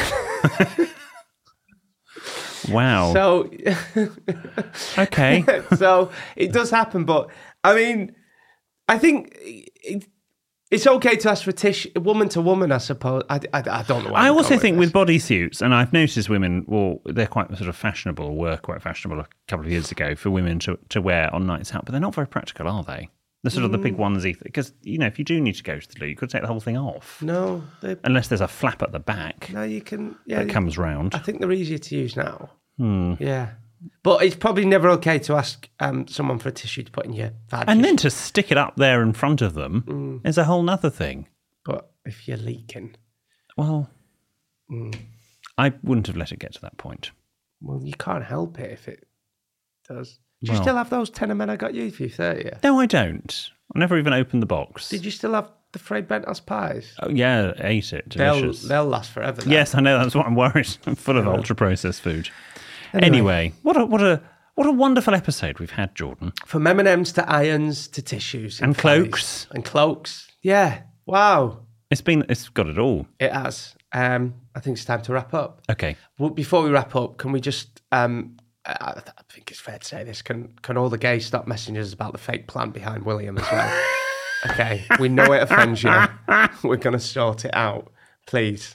Wow. So, okay. So it does happen, but I mean, I think it's okay to ask for tissue, woman to woman, I suppose. I don't know. I also think with bodysuits, and I've noticed women, well, they're quite sort of fashionable, were quite fashionable a couple of years ago for women to wear on nights out, but they're not very practical, are they? The sort of the big onesie, because, if you do need to go to the loo, you could take the whole thing off. No. Unless there's a flap at the back. No, you can. Yeah, that comes round. I think they're easier to use now. Yeah. But it's probably never okay to ask someone for a tissue to put in your vag. And then to stick it up there in front of them is a whole nother thing. But if you're leaking. Well, I wouldn't have let it get to that point. Well, you can't help it if it does. Do you still have those tenor men I got you for your 30th? No, I don't. I never even opened the box. Did you still have the Fray Bentos pies? Oh, yeah, ate it. Delicious. They'll last forever. Though. Yes, I know. That's what I'm worried. I'm full of ultra-processed food. Anyway, what a wonderful episode we've had, Jordan. From M&Ms to irons to tissues. And cloaks. And cloaks. Yeah. Wow. It's got it all. It has. I think it's time to wrap up. Okay. Well, before we wrap up, can we just... I think it's fair to say this. Can all the gays stop messaging us about the fake plan behind William as well? Okay, we know it offends you. We're going to sort it out. Please.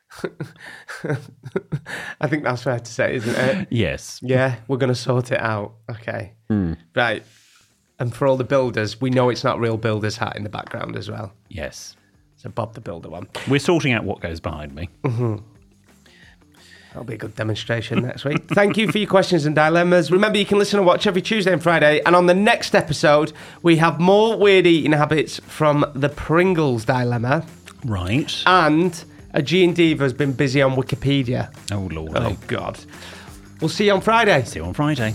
I think that's fair to say, isn't it? Yes. Yeah, we're going to sort it out. Okay. Right. And for all the builders, we know it's not real builder's hat in the background as well. Yes. So Bob the Builder one. We're sorting out what goes behind me. That'll be a good demonstration next week. Thank you for your questions and dilemmas. Remember, you can listen and watch every Tuesday and Friday. And on the next episode, we have more weird eating habits from the Pringles dilemma. Right. And a G&Diva has been busy on Wikipedia. Oh, Lord. Oh, God. We'll see you on Friday. See you on Friday.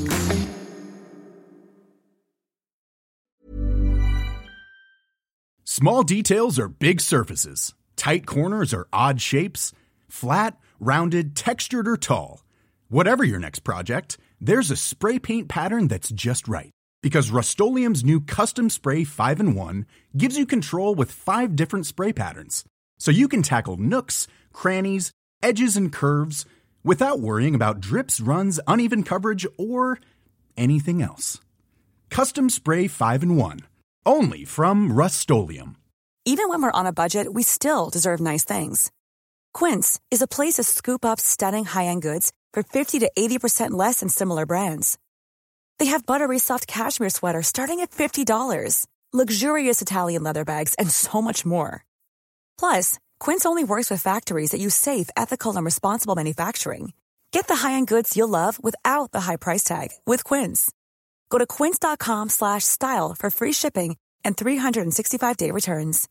Small details are big surfaces. Tight corners are odd shapes. Flat, rounded, textured, or tall. Whatever your next project, there's a spray paint pattern that's just right. Because Rust-Oleum's new Custom Spray 5-in-1 gives you control with 5 different spray patterns. So you can tackle nooks, crannies, edges, and curves without worrying about drips, runs, uneven coverage, or anything else. Custom Spray 5-in-1. Only from Rust-Oleum. Even when we're on a budget, we still deserve nice things. Quince is a place to scoop up stunning high-end goods for 50 to 80% less than similar brands. They have buttery soft cashmere sweaters starting at $50, luxurious Italian leather bags, and so much more. Plus, Quince only works with factories that use safe, ethical, and responsible manufacturing. Get the high-end goods you'll love without the high price tag with Quince. Go to quince.com/style for free shipping and 365-day returns.